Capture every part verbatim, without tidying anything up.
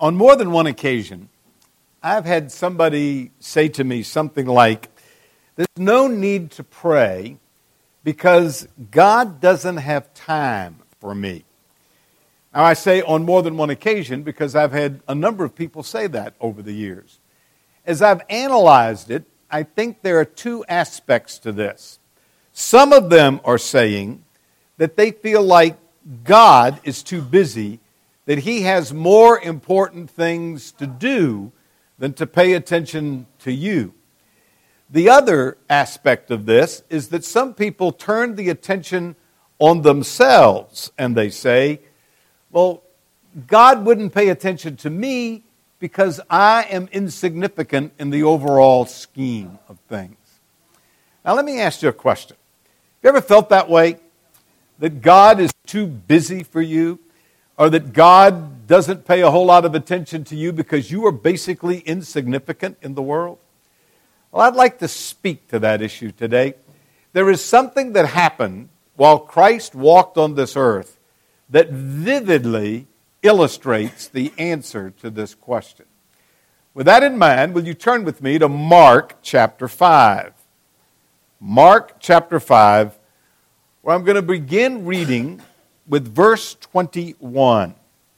On more than one occasion, I've had somebody say to me something like, there's no need to pray because God doesn't have time for me. Now, I say on more than one occasion because I've had a number of people say that over the years. As I've analyzed it, I think there are two aspects to this. Some of them are saying that they feel like God is too busy, that He has more important things to do than to pay attention to you. The other aspect of this is that some people turn the attention on themselves and they say, well, God wouldn't pay attention to me because I am insignificant in the overall scheme of things. Now let me ask you a question. Have you ever felt that way? That God is too busy for you? Or that God doesn't pay a whole lot of attention to you because you are basically insignificant in the world? Well, I'd like to speak to that issue today. There is something that happened while Christ walked on this earth that vividly illustrates the answer to this question. With that in mind, will you turn with me to Mark chapter five? Mark chapter five, where I'm going to begin reading with verse twenty-one.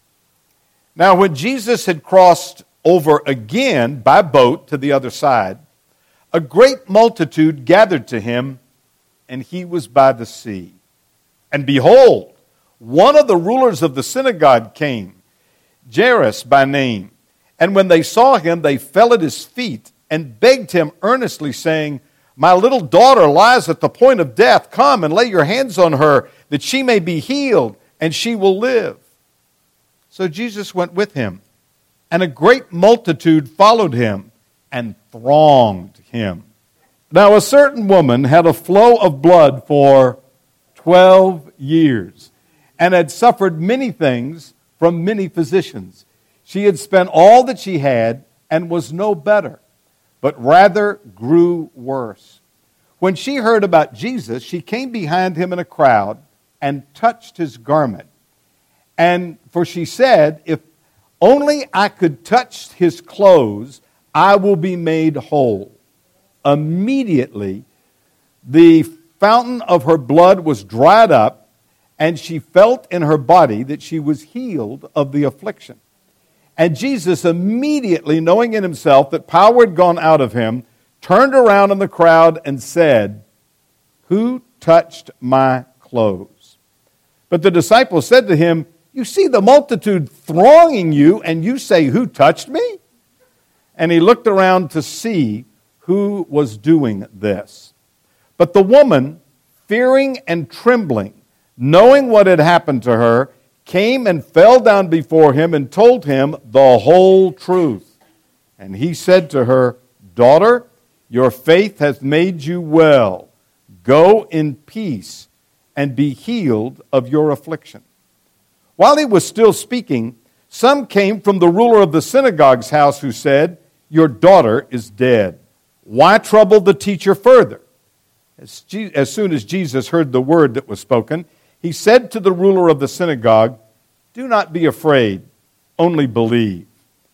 Now, when Jesus had crossed over again by boat to the other side, a great multitude gathered to him, and he was by the sea. And behold, one of the rulers of the synagogue came, Jairus by name. And when they saw him, they fell at his feet and begged him earnestly, saying, My little daughter lies at the point of death. Come and lay your hands on her, that she may be healed, and she will live. So Jesus went with him, and a great multitude followed him and thronged him. Now a certain woman had a flow of blood for twelve years, and had suffered many things from many physicians. She had spent all that she had, and was no better, but rather grew worse. When she heard about Jesus, she came behind him in a crowd and touched his garment. And for she said, if only I could touch his clothes, I will be made whole. Immediately, the fountain of her blood was dried up, and she felt in her body that she was healed of the affliction. And Jesus, immediately knowing in himself that power had gone out of him, turned around in the crowd and said, Who touched my clothes? But the disciples said to him, You see the multitude thronging you, and you say, Who touched me? And he looked around to see who was doing this. But the woman, fearing and trembling, knowing what had happened to her, came and fell down before him and told him the whole truth. And he said to her, Daughter, your faith has made you well. Go in peace and be healed of your affliction. While he was still speaking, some came from the ruler of the synagogue's house who said, Your daughter is dead. Why trouble the teacher further? As, Je- as soon as Jesus heard the word that was spoken, he said to the ruler of the synagogue, Do not be afraid, only believe.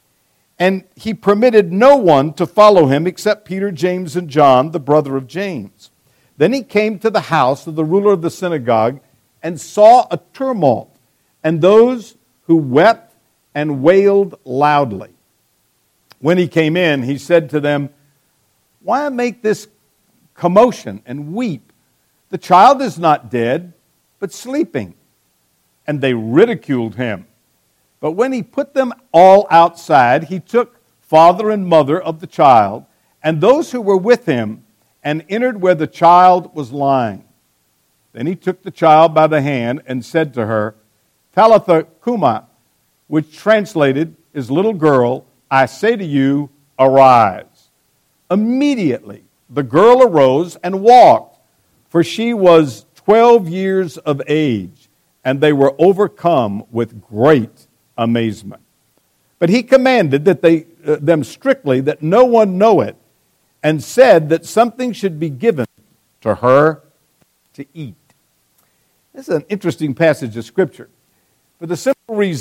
And he permitted no one to follow him except Peter, James, and John, the brother of James. Then he came to the house of the ruler of the synagogue and saw a tumult, and those who wept and wailed loudly. When he came in, he said to them, Why make this commotion and weep? The child is not dead, but sleeping. And they ridiculed him. But when he put them all outside, he took father and mother of the child and those who were with him and entered where the child was lying. Then he took the child by the hand and said to her, Talitha Cumi, which translated is little girl, I say to you, arise. Immediately the girl arose and walked, for she was twelve years of age. And they were overcome with great amazement. But he commanded that they uh, them strictly that no one know it, and said that something should be given to her to eat. This is an interesting passage of Scripture, for the simple reason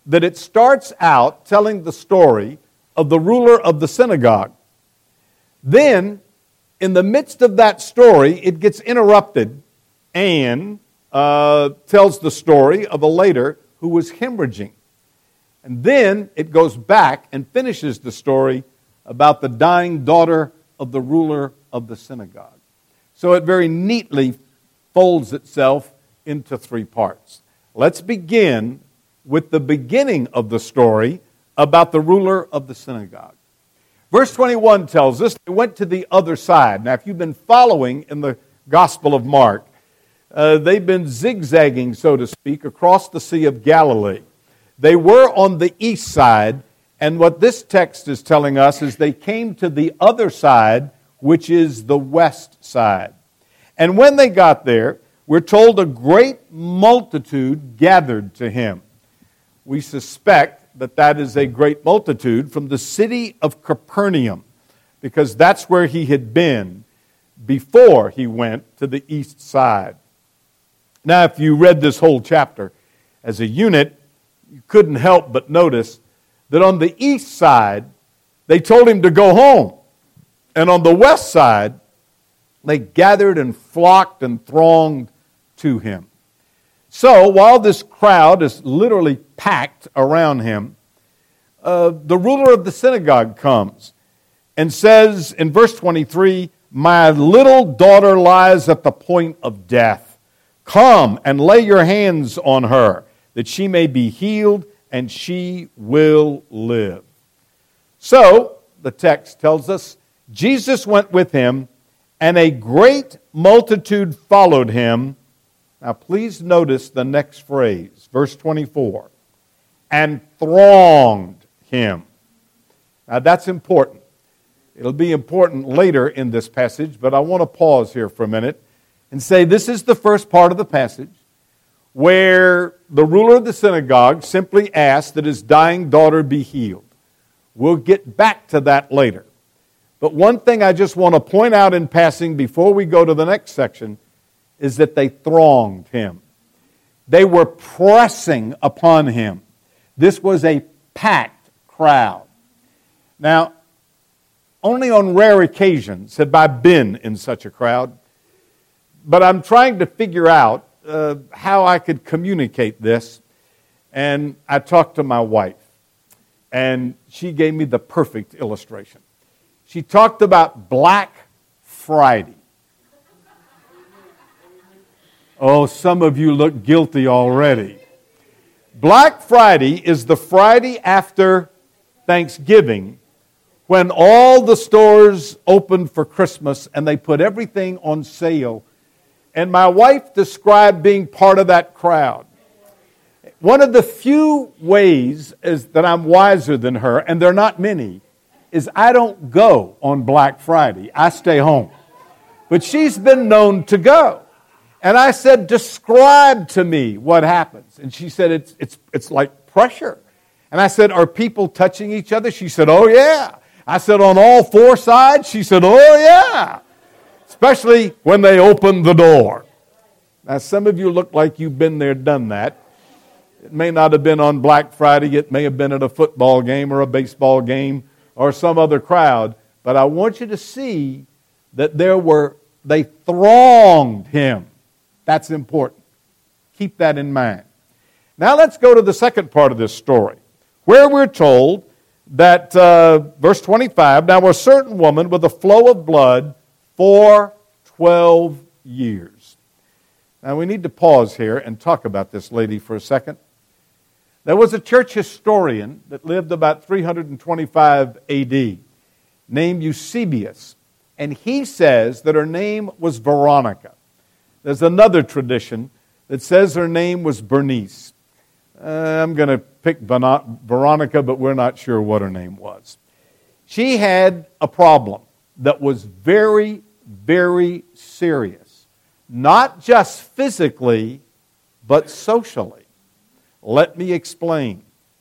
that it starts out telling the story of the ruler of the synagogue. Then, in the midst of that story, it gets interrupted and uh, tells the story of a lady who was hemorrhaging. And then it goes back and finishes the story about the dying daughter of the ruler of the synagogue. So it very neatly folds itself into three parts. Let's begin with the beginning of the story about the ruler of the synagogue. Verse twenty-one tells us they went to the other side. Now, if you've been following in the Gospel of Mark, uh, they've been zigzagging, so to speak, across the Sea of Galilee. They were on the east side, and what this text is telling us is they came to the other side, which is the west side. And when they got there, we're told a great multitude gathered to him. We suspect that that is a great multitude from the city of Capernaum, because that's where he had been before he went to the east side. Now, if you read this whole chapter as a unit, you couldn't help but notice that on the east side, they told him to go home. And on the west side, they gathered and flocked and thronged to him. So, while this crowd is literally packed around him, uh, the ruler of the synagogue comes and says in verse twenty-three, "My little daughter lies at the point of death. Come and lay your hands on her, that she may be healed, and she will live." So, the text tells us, Jesus went with him, and a great multitude followed him. Now, please notice the next phrase, verse twenty-four, and thronged him. Now, that's important. It'll be important later in this passage, but I want to pause here for a minute and say this is the first part of the passage where the ruler of the synagogue simply asked that his dying daughter be healed. We'll get back to that later. But one thing I just want to point out in passing before we go to the next section is that they thronged him. They were pressing upon him. This was a packed crowd. Now, only on rare occasions have I been in such a crowd, but I'm trying to figure out uh, how I could communicate this, and I talked to my wife, and she gave me the perfect illustration. She talked about Black Friday. Oh, some of you look guilty already. Black Friday is the Friday after Thanksgiving when all the stores open for Christmas and they put everything on sale. And my wife described being part of that crowd. One of the few ways is that I'm wiser than her, and there are not many, is I don't go on Black Friday. I stay home. But she's been known to go. And I said, describe to me what happens. And she said, it's, it's, it's like pressure. And I said, are people touching each other? She said, oh yeah. I said, on all four sides? She said, oh yeah. Especially when they open the door. Now, some of you look like you've been there, done that. It may not have been on Black Friday. It may have been at a football game or a baseball game or some other crowd. But I want you to see that there were, they thronged him. That's important. Keep that in mind. Now let's go to the second part of this story, where we're told that, uh, verse twenty-five, now a certain woman with a flow of blood for twelve years. Now we need to pause here and talk about this lady for a second. There was a church historian that lived about three hundred twenty-five A D named Eusebius, and he says that her name was Veronica. There's another tradition that says her name was Bernice. Uh, I'm going to pick Veronica, but we're not sure what her name was. She had a problem that was very, very serious. Not just physically, but socially. Let me explain.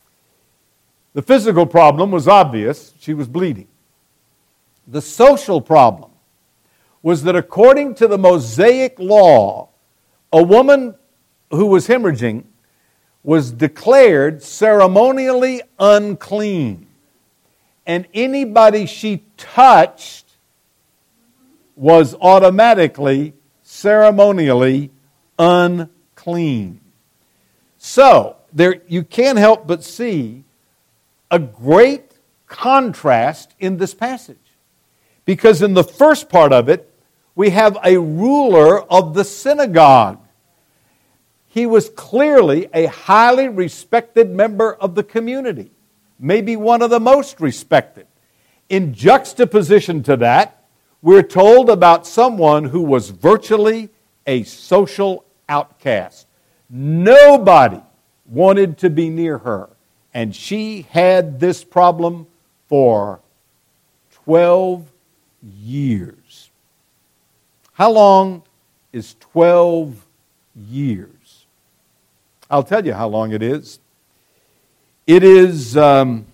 The physical problem was obvious. She was bleeding. The social problem was that according to the Mosaic law, a woman who was hemorrhaging was declared ceremonially unclean. And anybody she touched was automatically ceremonially unclean. So, there you can't help but see a great contrast in this passage. Because in the first part of it, we have a ruler of the synagogue. He was clearly a highly respected member of the community, maybe one of the most respected. In juxtaposition to that, we're told about someone who was virtually a social outcast. Nobody wanted to be near her, and she had this problem for twelve years. How long is twelve years? I'll tell you how long it is. It is um,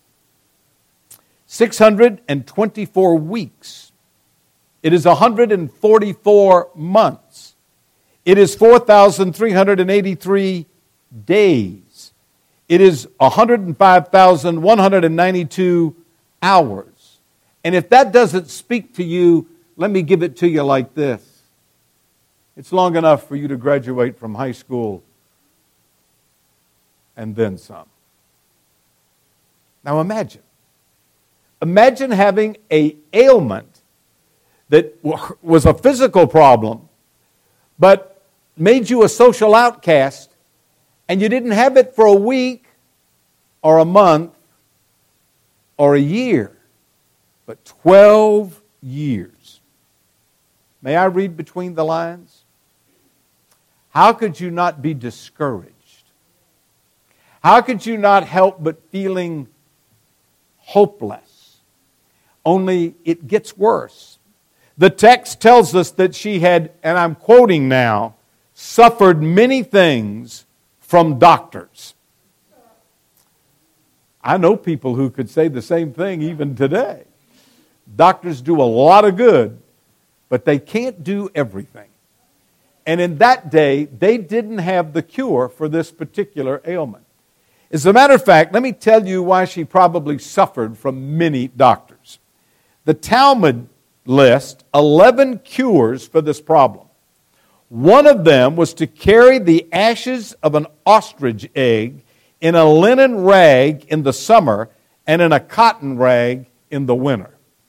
six hundred twenty-four weeks. It is one hundred forty-four months. It is four thousand three hundred eighty-three days. It is one hundred five thousand one hundred ninety-two hours. And if that doesn't speak to you, let me give it to you like this. It's long enough for you to graduate from high school and then some. Now imagine. Imagine having an ailment that was a physical problem, but made you a social outcast, and you didn't have it for a week or a month or a year, but twelve years. May I read between the lines? How could you not be discouraged? How could you not help but feeling hopeless? Only it gets worse. The text tells us that she had, and I'm quoting now, suffered many things from doctors. I know people who could say the same thing even today. Doctors do a lot of good, but they can't do everything. And in that day, they didn't have the cure for this particular ailment. As a matter of fact, let me tell you why she probably suffered from many doctors. The Talmud lists eleven cures for this problem. One of them was to carry the ashes of an ostrich egg in a linen rag in the summer and in a cotton rag in the winter.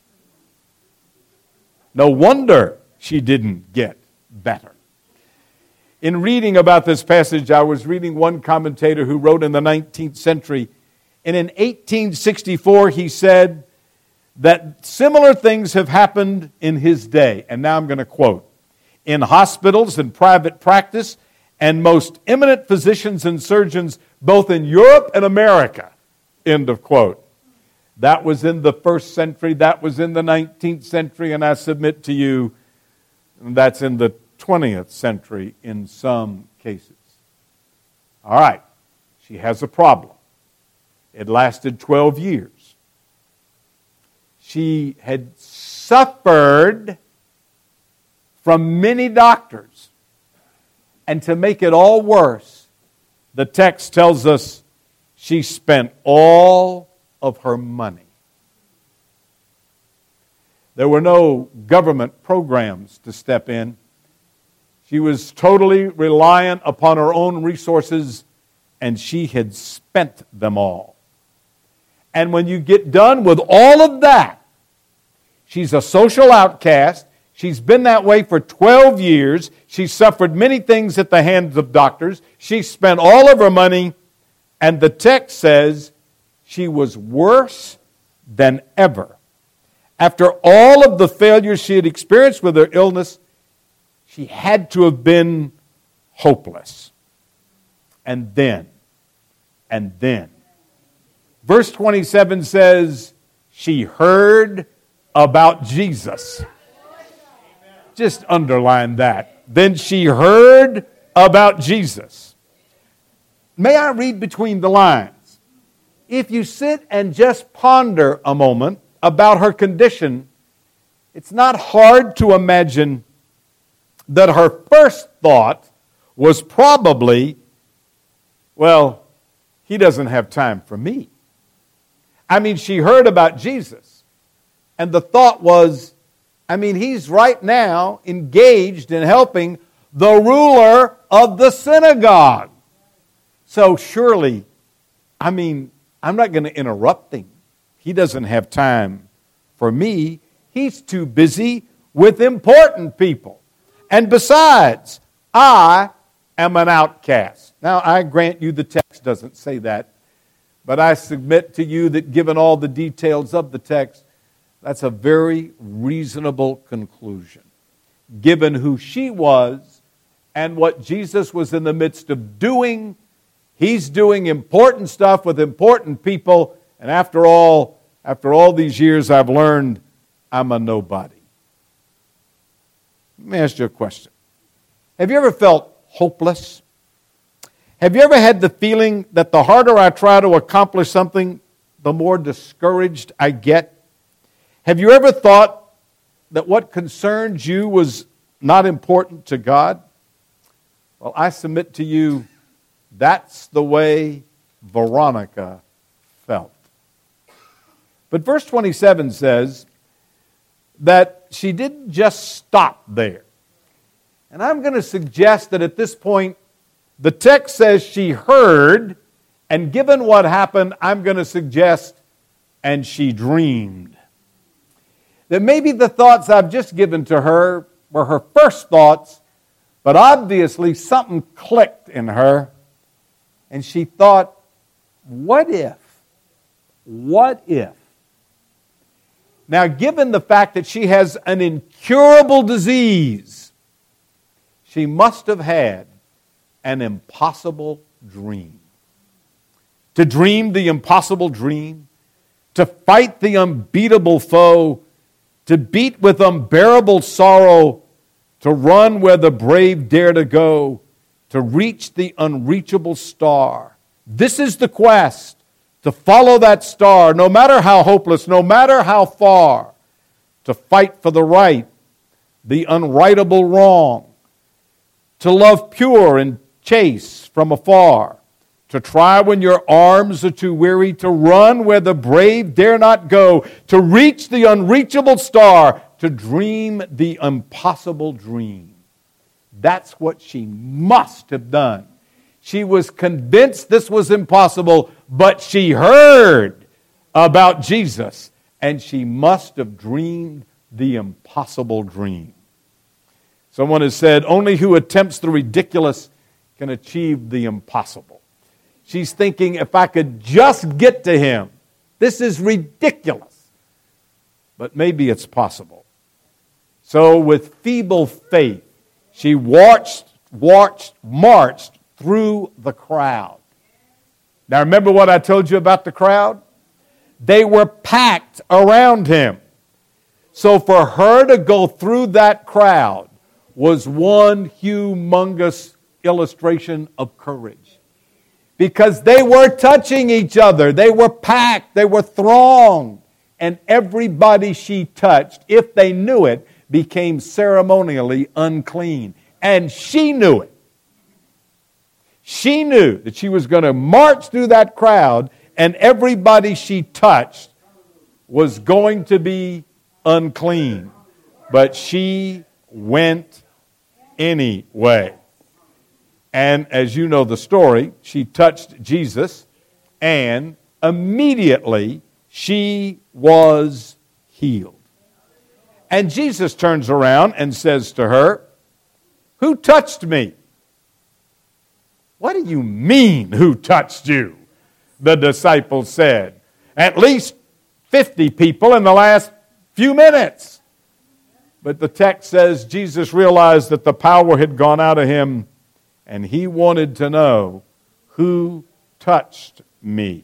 No wonder she didn't get better. In reading about this passage, I was reading one commentator who wrote in the nineteenth century, and in eighteen sixty-four he said that similar things have happened in his day. And now I'm going to quote. In hospitals and private practice, and most eminent physicians and surgeons, both in Europe and America. End of quote. That was in the first century. That was in the nineteenth century. And I submit to you, that's in the twentieth century in some cases. All right. She has a problem. It lasted twelve years. She had suffered from many doctors. And to make it all worse, the text tells us she spent all of her money. There were no government programs to step in. She was totally reliant upon her own resources, and she had spent them all. And when you get done with all of that, she's a social outcast. She's been that way for twelve years. She's suffered many things at the hands of doctors. She spent all of her money, and the text says she was worse than ever. After all of the failures she had experienced with her illness, she had to have been hopeless. And then, and then, verse twenty-seven says, she heard about Jesus. Just underline that. Then she heard about Jesus. May I read between the lines? If you sit and just ponder a moment about her condition, it's not hard to imagine that her first thought was probably, well, he doesn't have time for me. I mean, she heard about Jesus, and the thought was, I mean, he's right now engaged in helping the ruler of the synagogue. So surely, I mean, I'm not going to interrupt him. He doesn't have time for me. He's too busy with important people. And besides, I am an outcast. Now, I grant you the text doesn't say that, but I submit to you that given all the details of the text, that's a very reasonable conclusion, given who she was and what Jesus was in the midst of doing. He's doing important stuff with important people, and after all, after all these years, I've learned I'm a nobody. Let me ask you a question. Have you ever felt hopeless? Have you ever had the feeling that the harder I try to accomplish something, the more discouraged I get? Have you ever thought that what concerns you was not important to God? Well, I submit to you, that's the way Veronica felt. But verse twenty-seven says that she didn't just stop there. And I'm going to suggest that at this point, the text says she heard, and given what happened, I'm going to suggest, and she dreamed. That maybe the thoughts I've just given to her were her first thoughts, but obviously something clicked in her, and she thought, what if? What if? Now, given the fact that she has an incurable disease, she must have had an impossible dream. To dream the impossible dream, to fight the unbeatable foe, to beat with unbearable sorrow, to run where the brave dare to go, to reach the unreachable star. This is the quest, to follow that star, no matter how hopeless, no matter how far, to fight for the right, the unrightable wrong, to love pure and chase from afar, to try when your arms are too weary, to run where the brave dare not go, to reach the unreachable star, to dream the impossible dream. That's what she must have done. She was convinced this was impossible, but she heard about Jesus, and she must have dreamed the impossible dream. Someone has said, only who attempts the ridiculous can achieve the impossible. She's thinking, if I could just get to him, this is ridiculous, but maybe it's possible. So with feeble faith, she watched, watched, marched through the crowd. Now remember what I told you about the crowd? They were packed around him. So for her to go through that crowd was one humongous illustration of courage. Because they were touching each other. They were packed. They were thronged. And everybody she touched, if they knew it, became ceremonially unclean. And she knew it. She knew that she was going to march through that crowd and everybody she touched was going to be unclean. But she went anyway. And as you know the story, she touched Jesus and immediately she was healed. And Jesus turns around and says to her, "Who touched me?" "What do you mean, who touched you?" the disciples said. "At least fifty people in the last few minutes." But the text says Jesus realized that the power had gone out of him, and he wanted to know, who touched me?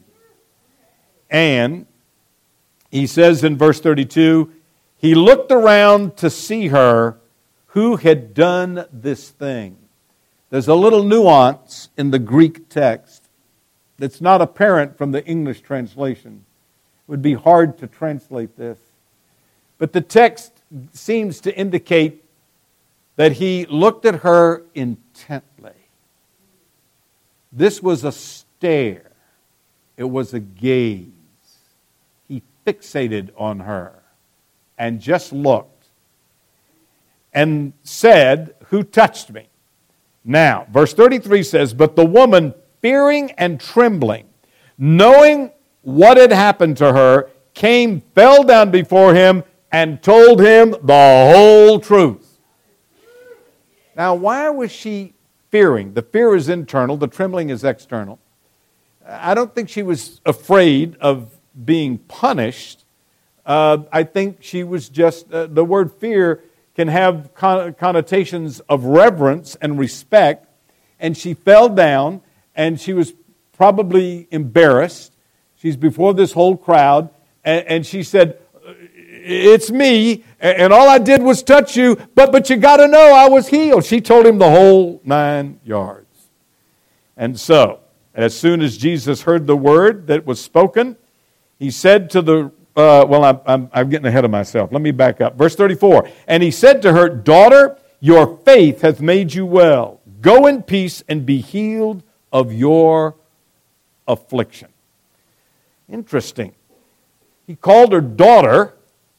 And he says in verse thirty-two, he looked around to see her who had done this thing. There's a little nuance in the Greek text that's not apparent from the English translation. It would be hard to translate this. But the text seems to indicate that he looked at her intently. This was a stare. It was a gaze. He fixated on her and just looked and said, "Who touched me?" Now, verse thirty-three says, "But the woman, fearing and trembling, knowing what had happened to her, came, fell down before him, and told him the whole truth." Now, why was she fearing? The fear is internal, the trembling is external. I don't think she was afraid of being punished. Uh, I think she was just, uh, the word fear can have con- connotations of reverence and respect, and she fell down, and she was probably embarrassed. She's before this whole crowd, and, and she said, "It's me, and all I did was touch you, but, but you got to know I was healed." She told him the whole nine yards. And so, as soon as Jesus heard the word that was spoken, he said to the, uh, well, I'm, I'm, I'm getting ahead of myself. Let me back up. Verse thirty-four, "And he said to her, 'Daughter, your faith hath made you well. Go in peace and be healed of your affliction.'" Interesting. He called her daughter.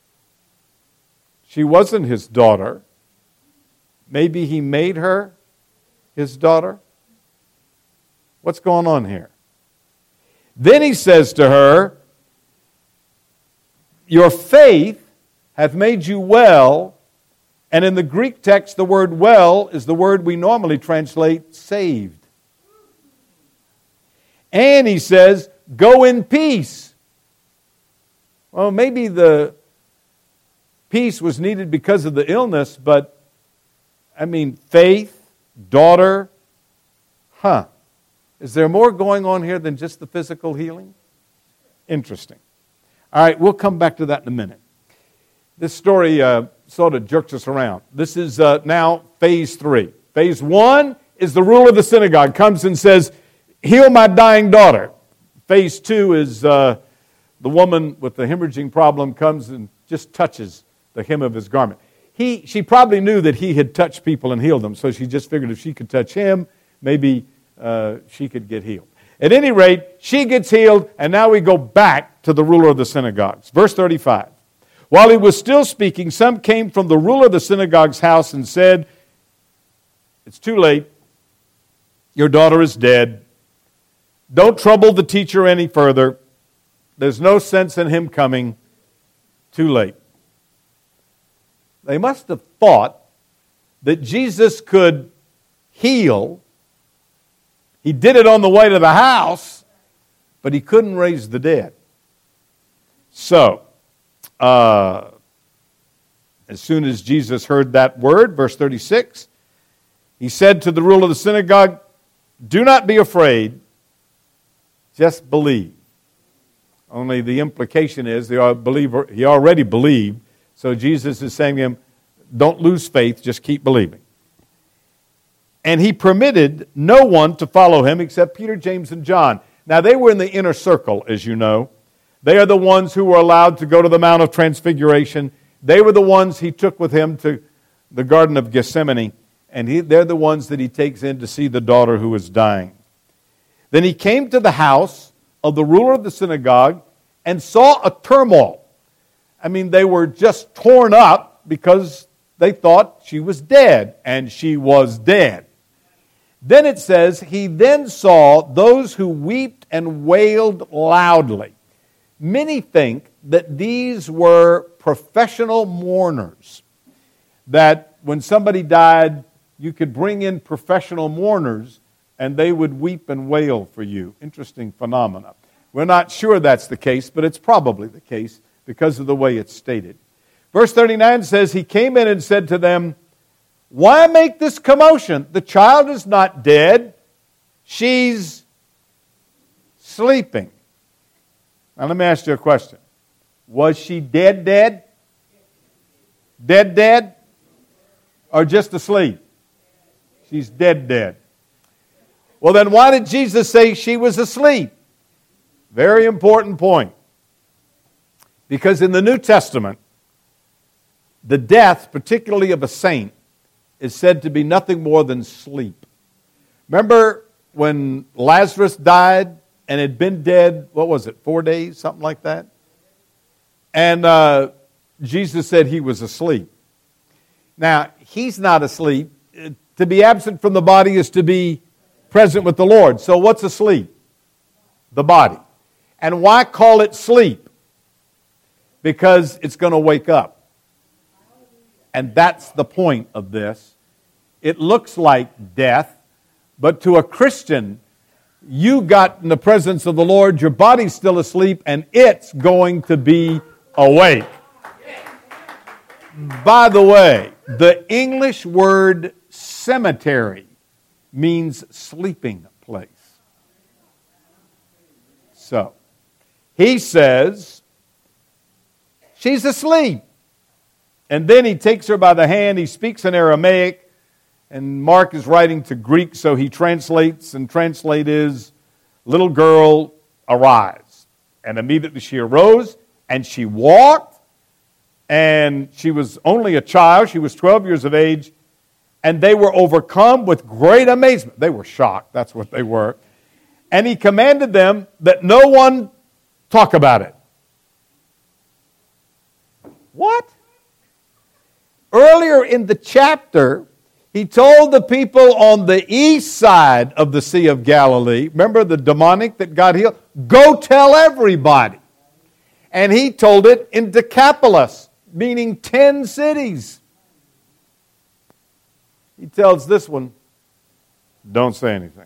She wasn't his daughter. Maybe he made her his daughter. What's going on here? Then he says to her, "Your faith hath made you well." And in the Greek text, the word "well" is the word we normally translate saved. And he says, "Go in peace." Well, maybe the peace was needed because of the illness, but, I mean, faith, daughter, huh. Is there more going on here than just the physical healing? Interesting. All right, we'll come back to that in a minute. This story uh, sort of jerks us around. This is uh, now phase three. Phase one is the ruler of the synagogue comes and says, "Heal my dying daughter." Phase two is uh, the woman with the hemorrhaging problem comes and just touches the hem of his garment. He, she probably knew that he had touched people and healed them, so she just figured if she could touch him, maybe uh, she could get healed. At any rate, she gets healed, and now we go back to the ruler of the synagogues. Verse thirty-five. "While he was still speaking, some came from the ruler of the synagogue's house and said, 'It's too late. Your daughter is dead. Don't trouble the teacher any further. There's no sense in him coming. Too late.'" They must have thought that Jesus could heal. He did it on the way to the house, but he couldn't raise the dead. So, uh, as soon as Jesus heard that word, verse thirty-six, he said to the ruler of the synagogue, "Do not be afraid, just believe." Only the implication is the believer, he already believed, so Jesus is saying to him, don't lose faith, just keep believing. And he permitted no one to follow him except Peter, James, and John. Now, they were in the inner circle, as you know. They are the ones who were allowed to go to the Mount of Transfiguration. They were the ones he took with him to the Garden of Gethsemane, and he, they're the ones that he takes in to see the daughter who is dying. Then he came to the house of the ruler of the synagogue and saw a turmoil. I mean, they were just torn up because they thought she was dead, and she was dead. Then it says, he then saw those who wept and wailed loudly. Many think that these were professional mourners, that when somebody died, you could bring in professional mourners and they would weep and wail for you. Interesting phenomena. We're not sure that's the case, but it's probably the case because of the way it's stated. Verse thirty-nine says, he came in and said to them, why make this commotion? The child is not dead. She's sleeping. Now let me ask you a question. Was she dead, dead? Dead, dead? Or just asleep? She's dead, dead. Well, then why did Jesus say she was asleep? Very important point. Because in the New Testament, the death, particularly of a saint, is said to be nothing more than sleep. Remember when Lazarus died and had been dead, what was it, four days, something like that? And uh, Jesus said he was asleep. Now, he's not asleep. To be absent from the body is to be present with the Lord. So what's asleep? The body. And why call it sleep? Because it's going to wake up. And that's the point of this. It looks like death, but to a Christian, you got in the presence of the Lord, your body's still asleep, and it's going to be awake. By the way, the English word cemetery means sleeping place. So, he says, she's asleep. And then he takes her by the hand, he speaks in Aramaic, and Mark is writing to Greek, so he translates, and translate is, little girl, arise. And immediately she arose, and she walked, and she was only a child, she was twelve years of age, and they were overcome with great amazement. They were shocked, that's what they were. And he commanded them that no one talk about it. What? Earlier in the chapter, he told the people on the east side of the Sea of Galilee, remember the demonic that got healed? Go tell everybody. And he told it in Decapolis, meaning ten cities. He tells this one, don't say anything.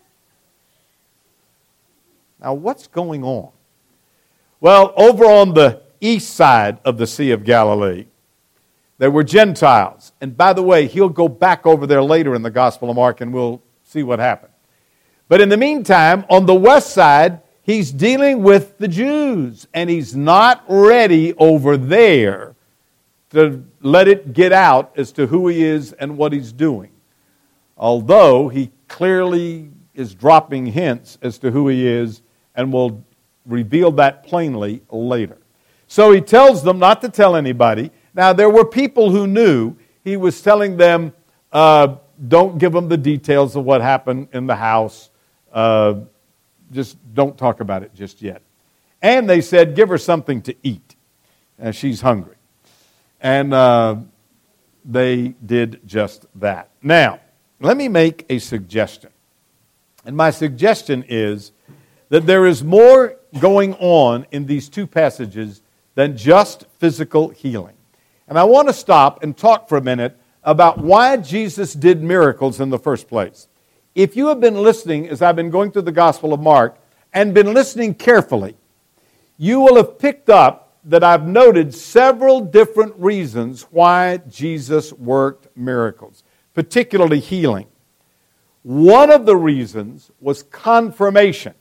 Now, what's going on? Well, over on the east side of the Sea of Galilee, there were Gentiles. And by the way, he'll go back over there later in the Gospel of Mark and we'll see what happened. But in the meantime, on the west side, he's dealing with the Jews. And he's not ready over there to let it get out as to who he is and what he's doing. Although he clearly is dropping hints as to who he is and will reveal that plainly later. So he tells them not to tell anybody. Now, there were people who knew. He was telling them, uh, don't give them the details of what happened in the house. Uh, just don't talk about it just yet. And they said, give her something to eat. Uh, she's hungry. And uh, they did just that. Now, let me make a suggestion. And my suggestion is that there is more going on in these two passages than just physical healing. And I want to stop and talk for a minute about why Jesus did miracles in the first place. If you have been listening, as I've been going through the Gospel of Mark, and been listening carefully, you will have picked up that I've noted several different reasons why Jesus worked miracles, particularly healing. One of the reasons was confirmation.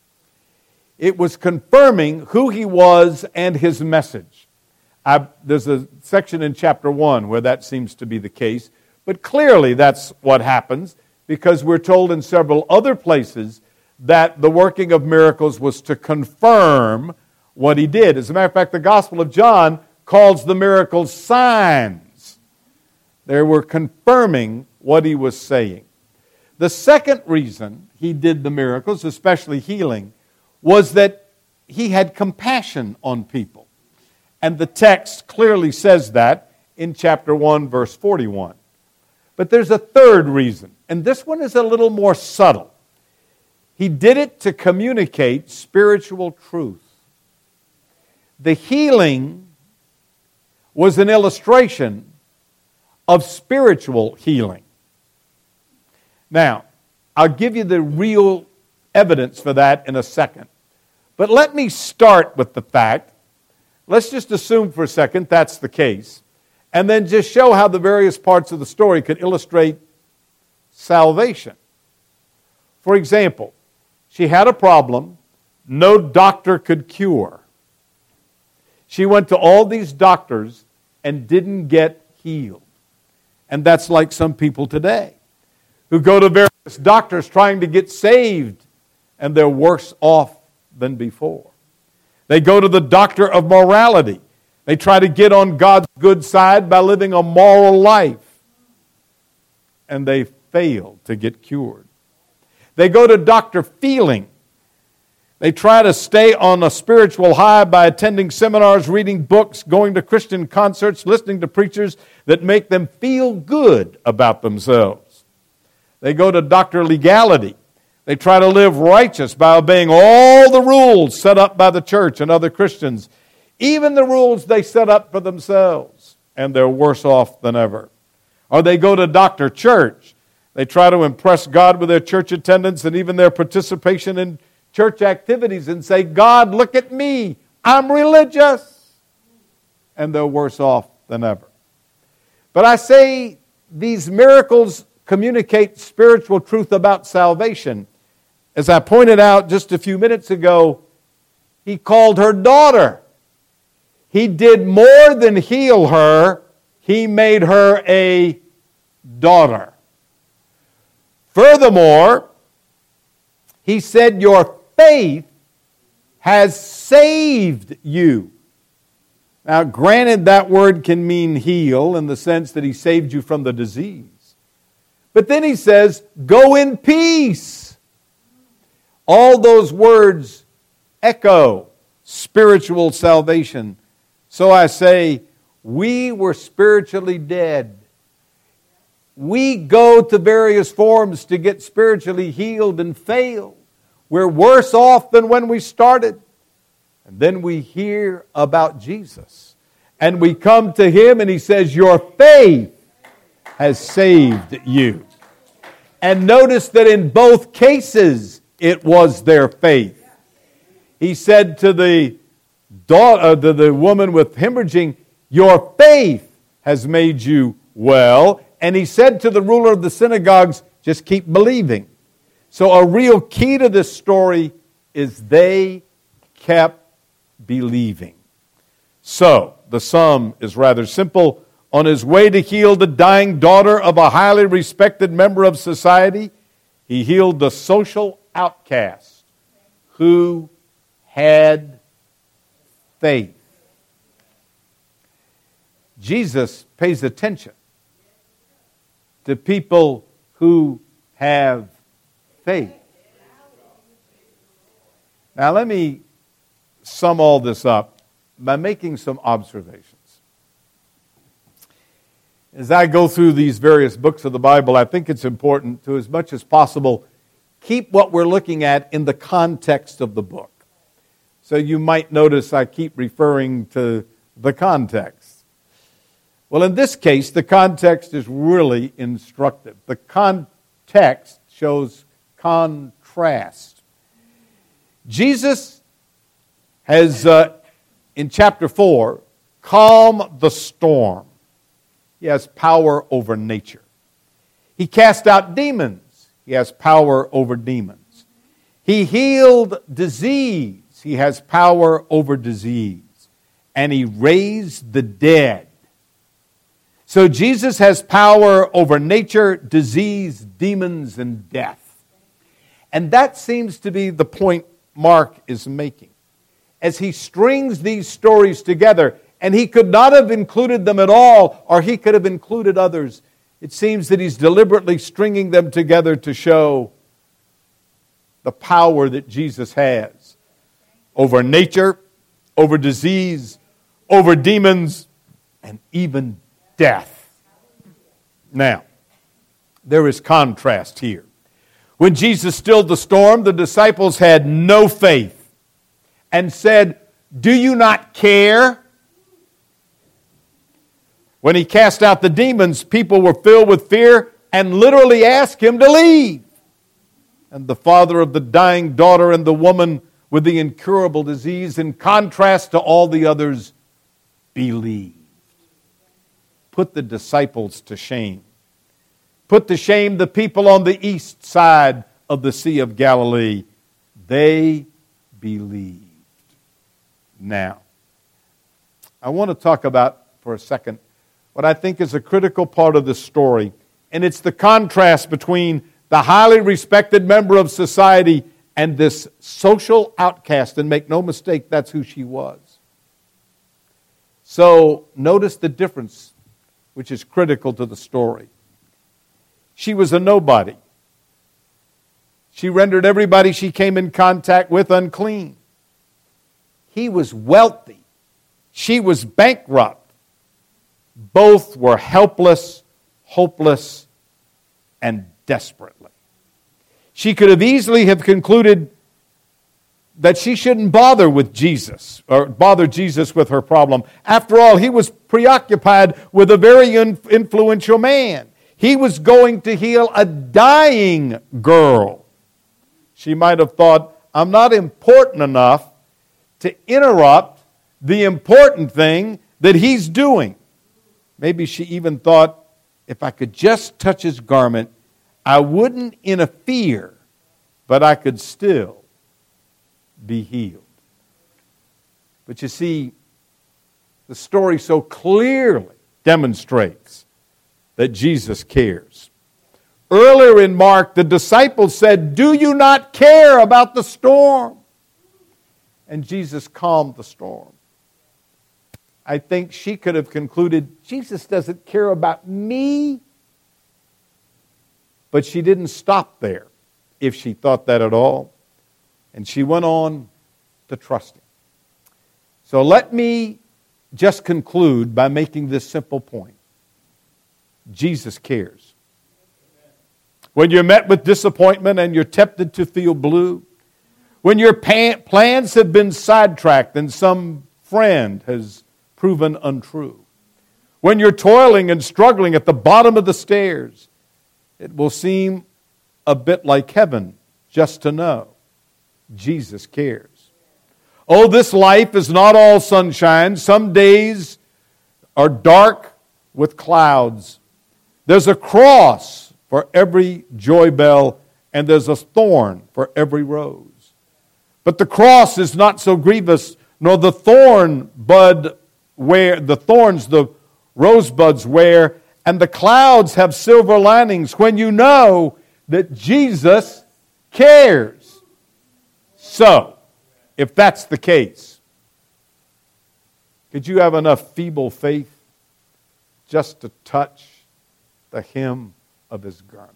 It was confirming who he was and his message. I, there's a section in chapter one where that seems to be the case, but clearly that's what happens because we're told in several other places that the working of miracles was to confirm what he did. As a matter of fact, the Gospel of John calls the miracles signs. They were confirming what he was saying. The second reason he did the miracles, especially healing, was that he had compassion on people. And the text clearly says that in chapter one, verse forty-one. But there's a third reason, and this one is a little more subtle. He did it to communicate spiritual truth. The healing was an illustration of spiritual healing. Now, I'll give you the real evidence for that in a second. But let me start with the fact, let's just assume for a second that's the case, and then just show how the various parts of the story could illustrate salvation. For example, she had a problem no doctor could cure. She went to all these doctors and didn't get healed. And that's like some people today who go to various doctors trying to get saved, and they're worse off than before. They go to the doctor of morality. They try to get on God's good side by living a moral life, and they fail to get cured. They go to Doctor Feeling. They try to stay on a spiritual high by attending seminars, reading books, going to Christian concerts, listening to preachers that make them feel good about themselves. They go to Doctor Legality. They try to live righteous by obeying all the rules set up by the church and other Christians, even the rules they set up for themselves, and they're worse off than ever. Or they go to Doctor Church. They try to impress God with their church attendance and even their participation in church activities and say, God, look at me, I'm religious. And they're worse off than ever. But I say these miracles communicate spiritual truth about salvation. As I pointed out just a few minutes ago, he called her daughter. He did more than heal her. He made her a daughter. Furthermore, he said, your faith has saved you. Now, granted, that word can mean heal in the sense that he saved you from the disease. But then he says, go in peace. All those words echo spiritual salvation. So I say, we were spiritually dead. We go to various forms to get spiritually healed and fail. We're worse off than when we started. And then we hear about Jesus. And we come to Him and He says, your faith has saved you. And notice that in both cases, it was their faith. He said to the daughter, to the woman with hemorrhaging, your faith has made you well. And He said to the ruler of the synagogues, just keep believing. So a real key to this story is they kept believing. So the sum is rather simple. On His way to heal the dying daughter of a highly respected member of society, He healed the social outcast who had faith. Jesus pays attention to people who have faith. Now let me sum all this up by making some observations. As I go through these various books of the Bible, I think it's important to, as much as possible, keep what we're looking at in the context of the book. So you might notice I keep referring to the context. Well, in this case, the context is really instructive. The context shows contrast. Jesus has, uh, in chapter four, calmed the storm. He has power over nature. He cast out demons. He has power over demons. He healed disease. He has power over disease. And He raised the dead. So Jesus has power over nature, disease, demons, and death. And that seems to be the point Mark is making. As he strings these stories together, and he could not have included them at all, or he could have included others. It seems that he's deliberately stringing them together to show the power that Jesus has over nature, over disease, over demons, and even death. Now, there is contrast here. When Jesus stilled the storm, the disciples had no faith and said, "Do you not care?" When He cast out the demons, people were filled with fear and literally asked Him to leave. And the father of the dying daughter and the woman with the incurable disease, in contrast to all the others, believed. Put the disciples to shame. Put to shame the people on the east side of the Sea of Galilee. They believed. Now, I want to talk about for a second what I think is a critical part of this story, and it's the contrast between the highly respected member of society and this social outcast. And make no mistake, that's who she was. So notice the difference, which is critical to the story. She was a nobody. She rendered everybody she came in contact with unclean. He was wealthy. She was bankrupt. Both were helpless, hopeless, and desperately. She could have easily have concluded that she shouldn't bother with Jesus, or bother Jesus with her problem. After all, he was preoccupied with a very influential man. He was going to heal a dying girl. She might have thought, I'm not important enough to interrupt the important thing that he's doing. Maybe she even thought, if I could just touch his garment, I wouldn't interfere, but I could still be healed. But you see, the story so clearly demonstrates that Jesus cares. Earlier in Mark, the disciples said, "Do you not care about the storm?" And Jesus calmed the storm. I think she could have concluded, Jesus doesn't care about me. But she didn't stop there, if she thought that at all. And she went on to trust him. So let me just conclude by making this simple point. Jesus cares. When you're met with disappointment and you're tempted to feel blue, when your plans have been sidetracked and some friend has proven untrue, when you're toiling and struggling at the bottom of the stairs, it will seem a bit like heaven just to know Jesus cares. Oh, this life is not all sunshine. Some days are dark with clouds. There's a cross for every joy bell, and there's a thorn for every rose. But the cross is not so grievous, nor the thorn bud where the thorns the rosebuds wear, and the clouds have silver linings when you know that Jesus cares. So, if that's the case, could you have enough feeble faith just to touch the hem of his garment?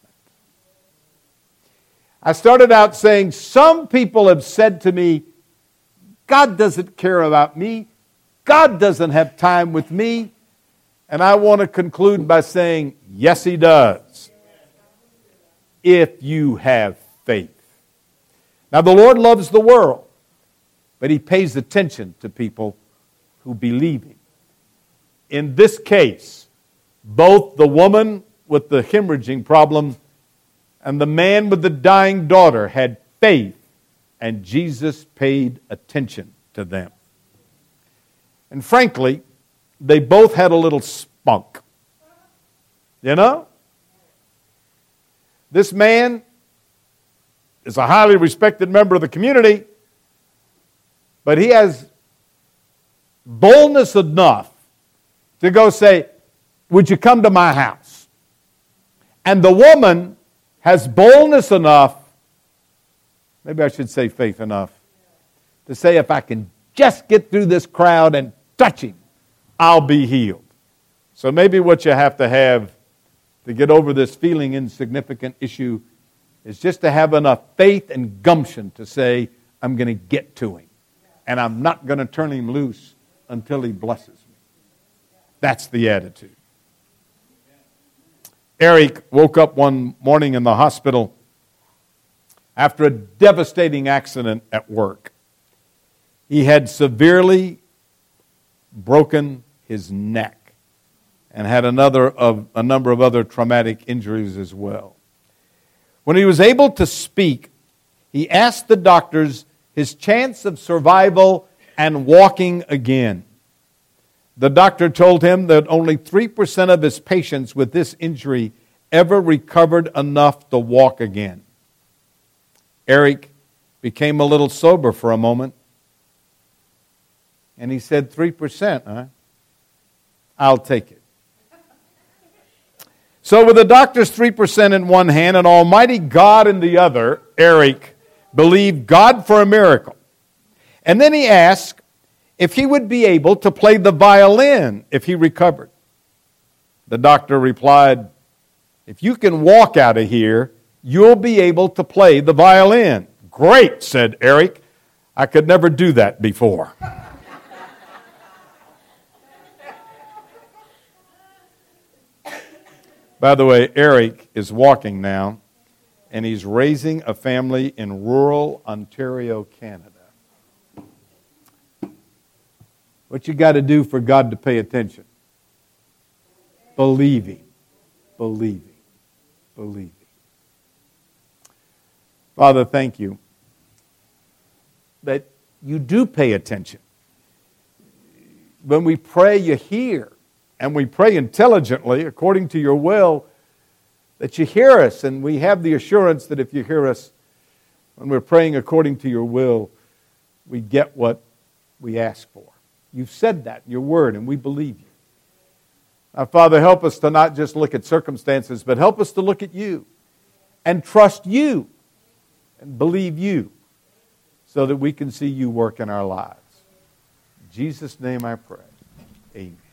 I started out saying, some people have said to me, God doesn't care about me. God doesn't have time with me. And I want to conclude by saying, yes, he does. If you have faith. Now, the Lord loves the world, but he pays attention to people who believe him. In this case, both the woman with the hemorrhaging problem and the man with the dying daughter had faith, and Jesus paid attention to them. And frankly, they both had a little spunk. You know? This man is a highly respected member of the community, but he has boldness enough to go say, would you come to my house? And the woman has boldness enough, maybe I should say faith enough, to say, if I can just get through this crowd and touch him, I'll be healed. So maybe what you have to have to get over this feeling insignificant issue is just to have enough faith and gumption to say, I'm going to get to him. And I'm not going to turn him loose until he blesses me. That's the attitude. Eric woke up one morning in the hospital after a devastating accident at work. He had severely broken his neck and had another of a number of other traumatic injuries as well. When he was able to speak, he asked the doctors his chance of survival and walking again. The doctor told him that only three percent of his patients with this injury ever recovered enough to walk again. Eric became a little sober for a moment, and he said, three percent, huh? I'll take it. So with the doctor's three percent in one hand and Almighty God in the other, Eric believed God for a miracle. And then he asked if he would be able to play the violin if he recovered. The doctor replied, if you can walk out of here, you'll be able to play the violin. Great, said Eric. I could never do that before. By the way, Eric is walking now, and he's raising a family in rural Ontario, Canada. What you got to do for God to pay attention? Believing, believing, believing. Father, thank you that you do pay attention. When we pray, you hear. And we pray intelligently, according to your will, that you hear us. And we have the assurance that if you hear us, when we're praying according to your will, we get what we ask for. You've said that in your word, and we believe you. Now, Father, help us to not just look at circumstances, but help us to look at you and trust you and believe you so that we can see you work in our lives. In Jesus' name I pray. Amen.